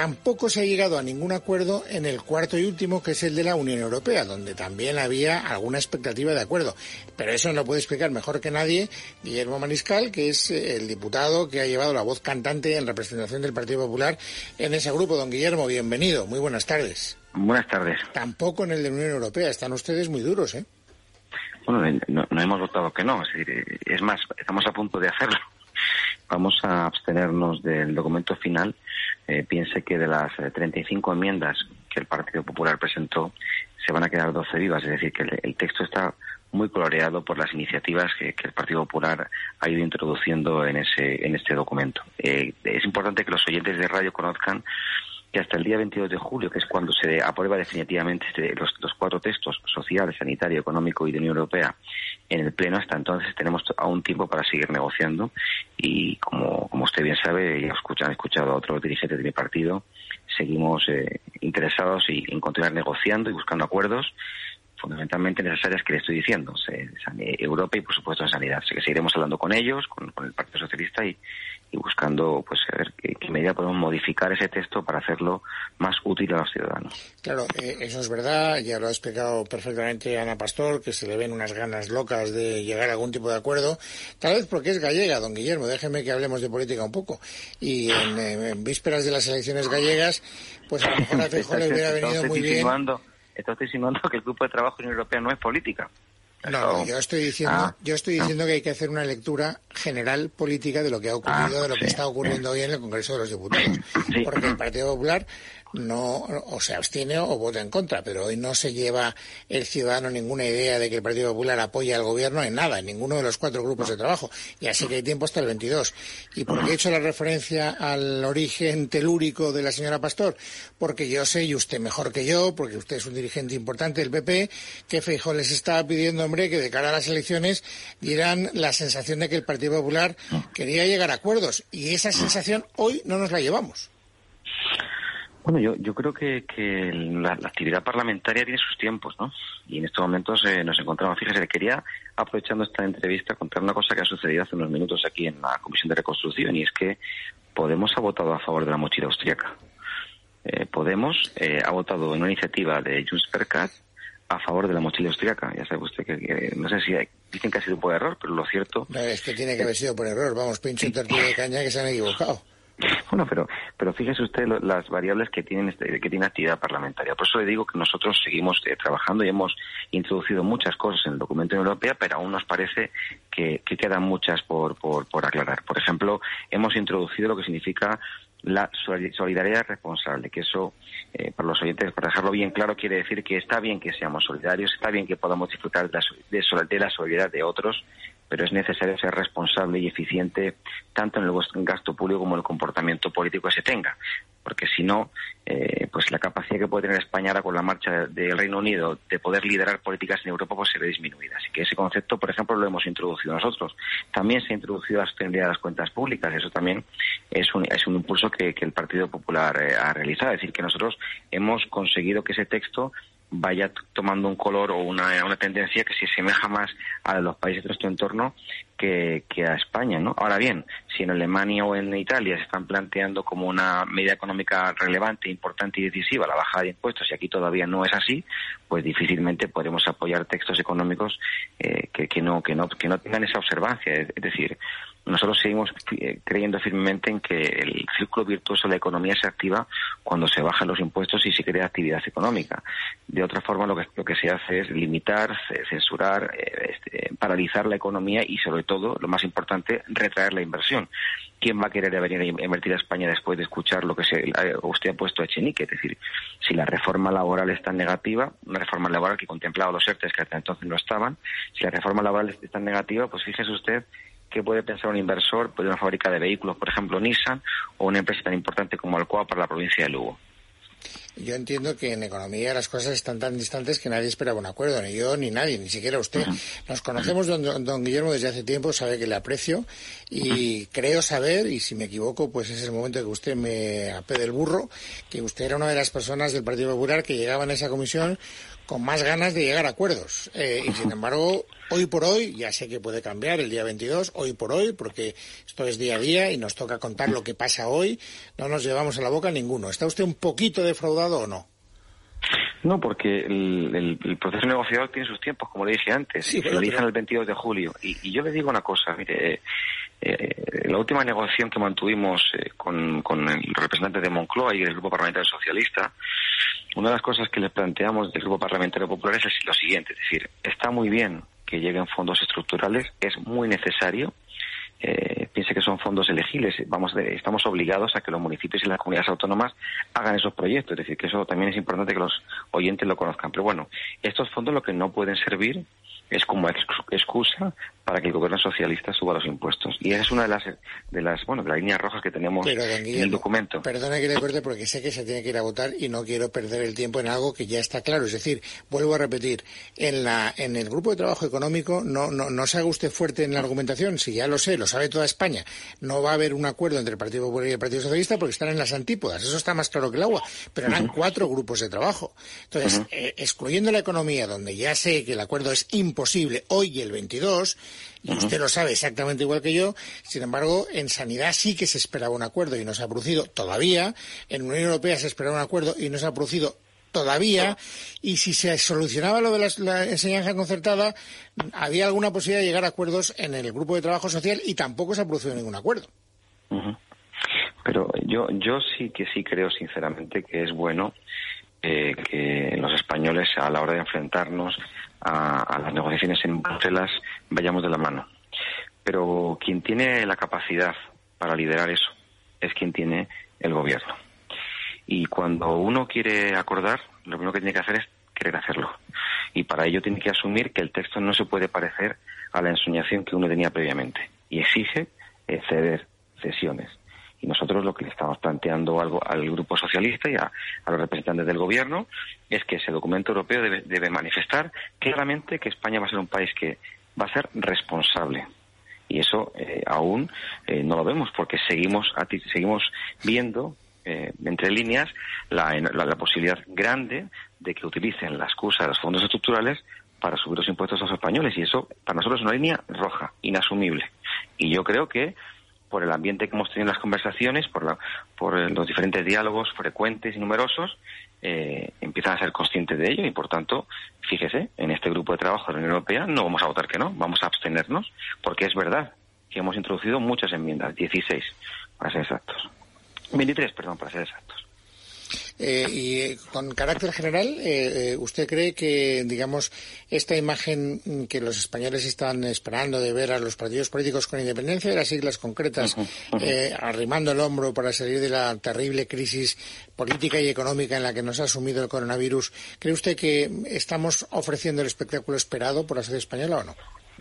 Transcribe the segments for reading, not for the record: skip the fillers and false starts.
Tampoco se ha llegado a ningún acuerdo en el cuarto y último, que es el de la Unión Europea, donde también había alguna expectativa de acuerdo. Pero eso lo puede explicar mejor que nadie Guillermo Mariscal, que es el diputado que ha llevado la voz cantante en representación del Partido Popular en ese grupo. Don Guillermo, bienvenido. Muy buenas tardes. Buenas tardes. Tampoco en el de la Unión Europea. Están ustedes muy duros, ¿eh? Bueno, no hemos votado que no. Es más, estamos a punto de hacerlo. Vamos a abstenernos del documento final. Piense que de las 35 enmiendas que el Partido Popular presentó, se van a quedar 12 vivas. Es decir, que el texto está muy coloreado por las iniciativas que el Partido Popular ha ido introduciendo en este documento. Es importante que los oyentes de radio conozcan que hasta el día 22 de julio, que es cuando se aprueba definitivamente los 4 textos, social, sanitario, económico y de Unión Europea, en el Pleno, hasta entonces tenemos aún tiempo para seguir negociando y, como usted bien sabe, ya han escuchado a otros dirigentes de mi partido, seguimos interesados en continuar negociando y buscando acuerdos fundamentalmente en esas áreas que le estoy diciendo, Europa y por supuesto en sanidad. Así que seguiremos hablando con ellos, con el Partido Socialista y buscando pues a ver qué medida podemos modificar ese texto para hacerlo más útil a los ciudadanos. Claro, eso es verdad, ya lo ha explicado perfectamente Ana Pastor, que se le ven unas ganas locas de llegar a algún tipo de acuerdo, tal vez porque es gallega, don Guillermo, déjeme que hablemos de política un poco. Y en vísperas de las elecciones gallegas, pues a lo mejor a Feijóo le hubiera venido muy bien. Estoy insinuando que el Grupo de Trabajo de la Unión Europea no es política. No, yo estoy diciendo que hay que hacer una lectura general política de lo que ha ocurrido, de lo que está ocurriendo hoy en el Congreso de los Diputados. Sí. Porque el Partido Popular no, o se abstiene o vota en contra, pero hoy no se lleva el ciudadano ninguna idea de que el Partido Popular apoya al gobierno en nada, en ninguno de los 4 grupos de trabajo. Y así que hay tiempo hasta el 22. ¿Y por qué he hecho la referencia al origen telúrico de la señora Pastor? Porque yo sé, y usted mejor que yo, porque usted es un dirigente importante del PP, que Feijóo les está pidiendo, hombre, que de cara a las elecciones dieran la sensación de que el Partido Popular quería llegar a acuerdos. Y esa sensación hoy no nos la llevamos. Bueno, yo creo que la actividad parlamentaria tiene sus tiempos, ¿no? Y en estos momentos nos encontramos. Fíjese, le quería, aprovechando esta entrevista, contar una cosa que ha sucedido hace unos minutos aquí en la Comisión de Reconstrucción, y es que Podemos ha votado a favor de la mochila austríaca. Podemos ha votado en una iniciativa de Junts per Cat a favor de la mochila austríaca. Ya sabe usted que no sé si dicen que ha sido por error, pero lo cierto... No, es que tiene que haber sido por error. Vamos, pincho y tortilla de caña que se han equivocado. Bueno, pero fíjese usted las variables que tiene actividad parlamentaria. Por eso le digo que nosotros seguimos trabajando y hemos introducido muchas cosas en el documento europeo, pero aún nos parece que quedan muchas por aclarar. Por ejemplo, hemos introducido lo que significa la solidaridad responsable, que eso, para los oyentes, para dejarlo bien claro, quiere decir que está bien que seamos solidarios, está bien que podamos disfrutar de la solidaridad de otros, pero es necesario ser responsable y eficiente tanto en el gasto público como en el comportamiento político que se tenga, porque si no, pues la capacidad que puede tener España ahora con la marcha del Reino Unido de poder liderar políticas en Europa pues se ve disminuida. Así que ese concepto, por ejemplo, lo hemos introducido nosotros. También se ha introducido la sostenibilidad de las cuentas públicas. Eso también es un impulso que el Partido Popular ha realizado. Es decir, que nosotros hemos conseguido que ese texto vaya tomando un color o una tendencia que se asemeja más a los países de nuestro entorno que a España, ¿no? Ahora bien, si en Alemania o en Italia se están planteando como una medida económica relevante, importante y decisiva la bajada de impuestos, y aquí todavía no es así, pues difícilmente podremos apoyar textos económicos que no tengan esa observancia. Es decir, nosotros seguimos creyendo firmemente en que el círculo virtuoso de la economía se activa cuando se bajan los impuestos y se crea actividad económica. De otra forma, lo que se hace es limitar, censurar, paralizar la economía y, sobre todo, lo más importante, retraer la inversión. ¿Quién va a querer venir a invertir a España después de escuchar lo que usted ha puesto a Echenique? Es decir, si la reforma laboral es tan negativa, una reforma laboral que contemplaba los ERTEs que hasta entonces no estaban, si la reforma laboral es tan negativa, pues fíjese usted que puede pensar un inversor de una fábrica de vehículos, por ejemplo Nissan, o una empresa tan importante como Alcoa para la provincia de Lugo. Yo entiendo que en economía las cosas están tan distantes que nadie esperaba un acuerdo, ni yo ni nadie, ni siquiera usted. Nos conocemos, don Guillermo, desde hace tiempo, sabe que le aprecio y creo saber, y si me equivoco, pues es el momento de que usted me apee del burro, que usted era una de las personas del Partido Popular que llegaban a esa comisión con más ganas de llegar a acuerdos. Y sin embargo, hoy por hoy, ya sé que puede cambiar el día 22, hoy por hoy, porque esto es día a día y nos toca contar lo que pasa hoy, no nos llevamos a la boca ninguno. ¿Está usted un poquito defraudado o no? No, porque el proceso negociador tiene sus tiempos, como le dije antes, sí, se realizan el 22 de julio. Y yo le digo una cosa, mire, la última negociación que mantuvimos con el representante de Moncloa y el Grupo Parlamentario Socialista, una de las cosas que les planteamos del Grupo Parlamentario Popular es lo siguiente, es decir, está muy bien que lleguen fondos estructurales, es muy necesario. Piense que son fondos elegibles, estamos obligados a que los municipios y las comunidades autónomas hagan esos proyectos, es decir, que eso también es importante que los oyentes lo conozcan. Pero bueno, estos fondos lo que no pueden servir es como excusa para que el gobierno socialista suba los impuestos. Y esa es una de las líneas rojas que tenemos en el documento. Perdone que le corte porque sé que se tiene que ir a votar y no quiero perder el tiempo en algo que ya está claro. Es decir, vuelvo a repetir, en el grupo de trabajo económico no se haga usted fuerte en la argumentación, si ya lo sé, lo sabe toda España. No va a haber un acuerdo entre el Partido Popular y el Partido Socialista porque están en las antípodas. Eso está más claro que el agua. Pero eran 4 grupos de trabajo. Entonces, excluyendo la economía, donde ya sé que el acuerdo es imposible hoy y el 22, y usted lo sabe exactamente igual que yo, sin embargo, en sanidad sí que se esperaba un acuerdo y no se ha producido todavía, en Unión Europea se esperaba un acuerdo y no se ha producido todavía, y si se solucionaba lo de la enseñanza concertada, había alguna posibilidad de llegar a acuerdos en el grupo de trabajo social y tampoco se ha producido ningún acuerdo. Pero yo sí creo sinceramente que es bueno que los españoles, a la hora de enfrentarnos a las negociaciones en Bruselas, vayamos de la mano. Pero quien tiene la capacidad para liderar eso es quien tiene el gobierno. Y cuando uno quiere acordar, lo primero que tiene que hacer es querer hacerlo. Y para ello tiene que asumir que el texto no se puede parecer a la ensoñación que uno tenía previamente. Y exige ceder, cesiones. Y nosotros lo que le estamos planteando al Grupo Socialista y a los representantes del Gobierno es que ese documento europeo debe manifestar claramente que España va a ser un país que va a ser responsable. Y eso aún no lo vemos porque seguimos viendo entre líneas la posibilidad grande de que utilicen la excusa de los fondos estructurales para subir los impuestos a los españoles. Y eso para nosotros es una línea roja, inasumible. Y yo creo que por el ambiente que hemos tenido en las conversaciones, por los diferentes diálogos frecuentes y numerosos, empiezan a ser conscientes de ello y, por tanto, fíjese, en este grupo de trabajo de la Unión Europea no vamos a votar que no, vamos a abstenernos, porque es verdad que hemos introducido muchas enmiendas, 16, para ser exactos. 23, perdón, para ser exactos. Y con carácter general, ¿usted cree que, digamos, esta imagen que los españoles están esperando de ver a los partidos políticos con independencia de las siglas concretas, arrimando el hombro para salir de la terrible crisis política y económica en la que nos ha sumido el coronavirus, cree usted que estamos ofreciendo el espectáculo esperado por la sociedad española o no?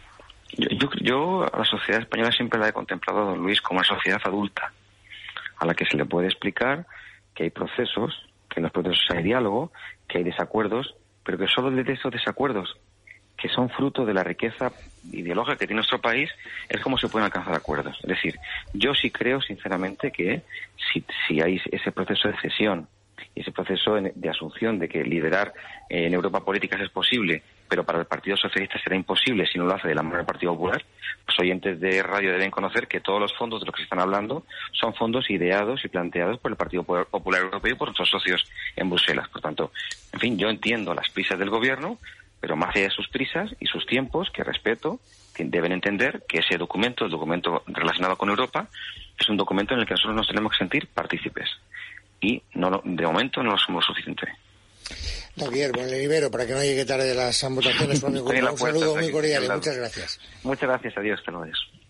Yo a la sociedad española siempre la he contemplado, don Luis, como una sociedad adulta, a la que se le puede explicar que hay procesos, que en los procesos hay diálogo, que hay desacuerdos, pero que solo de esos desacuerdos, que son fruto de la riqueza ideológica que tiene nuestro país, es como se pueden alcanzar acuerdos. Es decir, yo sí creo sinceramente que si hay ese proceso de cesión y ese proceso de asunción de que liderar en Europa políticas es posible, pero para el Partido Socialista será imposible si no lo hace de la mano del Partido Popular, los oyentes de radio deben conocer que todos los fondos de los que se están hablando son fondos ideados y planteados por el Partido Popular Europeo y por nuestros socios en Bruselas. Por tanto, en fin, yo entiendo las prisas del Gobierno, pero más allá de sus prisas y sus tiempos, que respeto, que deben entender que ese documento, el documento relacionado con Europa, es un documento en el que nosotros nos tenemos que sentir partícipes. Y de momento no lo somos suficiente. Javier, me libero para que no llegue tarde las votaciones. Un saludo muy cordial y muchas gracias. Muchas gracias, adiós, hasta luego.